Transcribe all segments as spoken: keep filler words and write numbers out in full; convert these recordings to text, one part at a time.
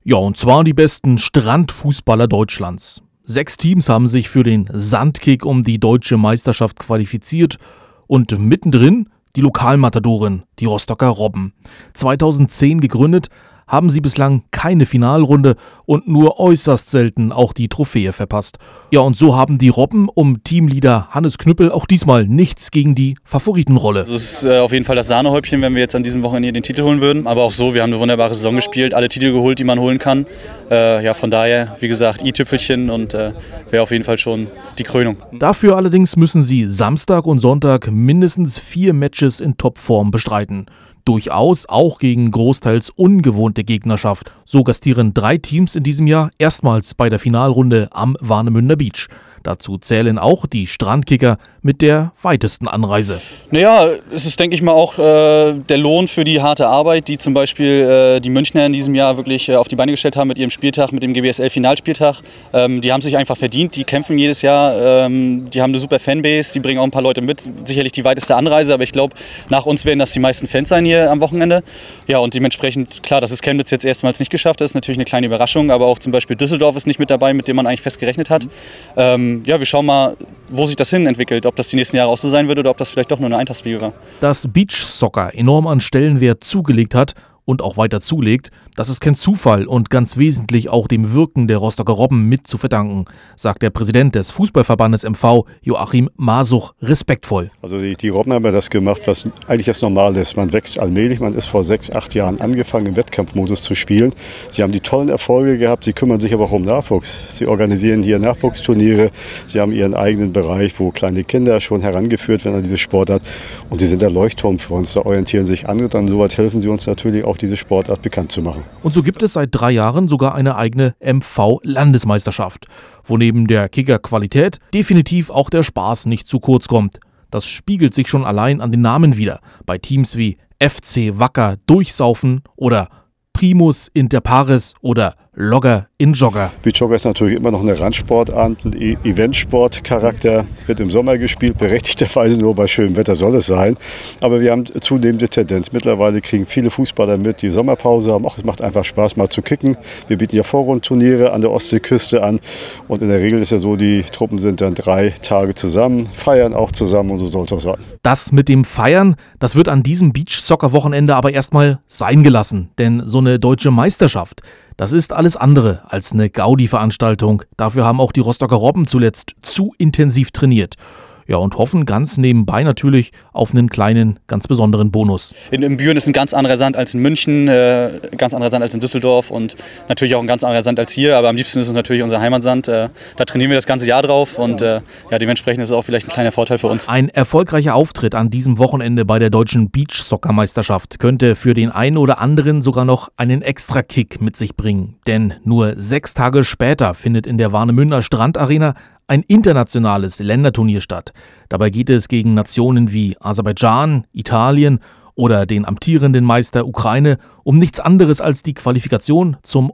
Ja, und zwar die besten Strandfußballer Deutschlands. Sechs Teams haben sich für den Sandkick um die deutsche Meisterschaft qualifiziert und mittendrin die Lokalmatadoren, die Rostocker Robben. zweitausendzehn gegründet, haben sie bislang keine Finalrunde und nur äußerst selten auch die Trophäe verpasst. Ja, und so haben die Robben um Teamleader Hannes Knüppel auch diesmal nichts gegen die Favoritenrolle. Also es ist äh, auf jeden Fall das Sahnehäubchen, wenn wir jetzt an diesem Wochenende den Titel holen würden. Aber auch so, wir haben eine wunderbare Saison gespielt, alle Titel geholt, die man holen kann. Äh, ja, von daher, wie gesagt, i-Tüpfelchen und äh, wäre auf jeden Fall schon die Krönung. Dafür allerdings müssen sie Samstag und Sonntag mindestens vier Matches in Topform bestreiten. Durchaus auch gegen großteils ungewohnte Gegnerschaft. So gastieren drei Teams in diesem Jahr erstmals bei der Finalrunde am Warnemünder Beach. Dazu zählen auch die Strandkicker mit der weitesten Anreise. Naja, es ist, denke ich mal, auch äh, der Lohn für die harte Arbeit, die zum Beispiel äh, die Münchner in diesem Jahr wirklich äh, auf die Beine gestellt haben mit ihrem Spieltag, mit dem G W S L-Finalspieltag. Ähm, die haben sich einfach verdient, die kämpfen jedes Jahr, ähm, die haben eine super Fanbase, die bringen auch ein paar Leute mit. Sicherlich die weiteste Anreise, aber ich glaube, nach uns werden das die meisten Fans sein hier am Wochenende. Ja, und dementsprechend, klar, dass es Chemnitz jetzt erstmals nicht geschafft hat, ist natürlich eine kleine Überraschung, aber auch zum Beispiel Düsseldorf ist nicht mit dabei, mit dem man eigentlich fest gerechnet hat. Ähm, Ja, wir schauen mal, wo sich das hin entwickelt, ob das die nächsten Jahre auch so sein wird oder ob das vielleicht doch nur eine Eintagsfliege war. Dass Beachsoccer enorm an Stellenwert zugelegt hat und auch weiter zulegt, das ist kein Zufall und ganz wesentlich auch dem Wirken der Rostocker Robben mit zu verdanken, sagt der Präsident des Fußballverbandes M V, Joachim Masuch, respektvoll. Also die, die Robben haben ja das gemacht, was eigentlich das Normale ist. Man wächst allmählich, man ist vor sechs, acht Jahren angefangen, im Wettkampfmodus zu spielen. Sie haben die tollen Erfolge gehabt, sie kümmern sich aber auch um Nachwuchs. Sie organisieren hier Nachwuchsturniere, sie haben ihren eigenen Bereich, wo kleine Kinder schon herangeführt werden an diese Sportart. Und sie sind der Leuchtturm für uns, da orientieren sich an und dann soweit helfen sie uns natürlich auch, diese Sportart bekannt zu machen. Und so gibt es seit drei Jahren sogar eine eigene M V-Landesmeisterschaft, wo neben der Kicker-Qualität definitiv auch der Spaß nicht zu kurz kommt. Das spiegelt sich schon allein an den Namen wider. Bei Teams wie F C Wacker Durchsaufen oder Primus Inter Pares oder Logger in Jogger. Beachsoccer ist natürlich immer noch eine Randsportart, ein e Eventsport-Charakter. Es wird im Sommer gespielt, berechtigterweise nur bei schönem Wetter soll es sein. Aber wir haben zunehmende Tendenz. Mittlerweile kriegen viele Fußballer mit, die Sommerpause haben. Ach, es macht einfach Spaß, mal zu kicken. Wir bieten ja Vorrundturniere an der Ostseeküste an. Und in der Regel ist ja so, die Truppen sind dann drei Tage zusammen, feiern auch zusammen und so soll es auch sein. Das mit dem Feiern, das wird an diesem Beachsoccer-Wochenende aber erstmal sein gelassen. Denn so eine deutsche Meisterschaft, das ist alles andere als eine Gaudi-Veranstaltung. Dafür haben auch die Rostocker Robben zuletzt zu intensiv trainiert. Ja, und hoffen ganz nebenbei natürlich auf einen kleinen, ganz besonderen Bonus. In, in Büren ist ein ganz anderer Sand als in München, äh, ganz anderer Sand als in Düsseldorf und natürlich auch ein ganz anderer Sand als hier. Aber am liebsten ist es natürlich unser Heimatsand. Äh, da trainieren wir das ganze Jahr drauf und äh, ja, dementsprechend ist es auch vielleicht ein kleiner Vorteil für uns. Ein erfolgreicher Auftritt an diesem Wochenende bei der deutschen Beachsoccer-Meisterschaft könnte für den einen oder anderen sogar noch einen Extra-Kick mit sich bringen. Denn nur sechs Tage später findet in der Warnemünder Strandarena ein internationales Länderturnier statt. Dabei geht es gegen Nationen wie Aserbaidschan, Italien oder den amtierenden Meister Ukraine um nichts anderes als die Qualifikation zum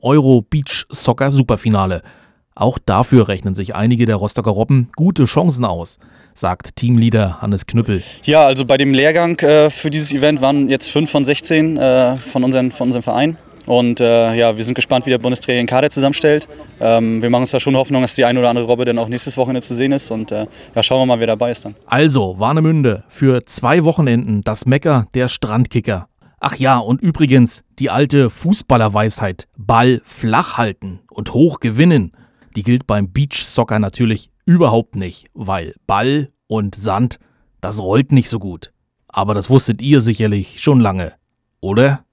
Euro-Beach-Soccer-Superfinale. Auch dafür rechnen sich einige der Rostocker Robben gute Chancen aus, sagt Teamleader Hannes Knüppel. Ja, also bei dem Lehrgang äh, für dieses Event waren jetzt fünf von sechzehn äh, von, unseren, von unserem Verein. Und äh, ja, wir sind gespannt, wie der Bundestrainer den Kader zusammenstellt. Ähm, wir machen uns da schon Hoffnung, dass die eine oder andere Robbe dann auch nächstes Wochenende zu sehen ist. Und äh, ja, schauen wir mal, wer dabei ist dann. Also, Warnemünde für zwei Wochenenden das Mekka der Strandkicker. Ach ja, und übrigens, die alte Fußballerweisheit, Ball flach halten und hoch gewinnen, die gilt beim Beachsoccer natürlich überhaupt nicht, weil Ball und Sand, das rollt nicht so gut. Aber das wusstet ihr sicherlich schon lange, oder?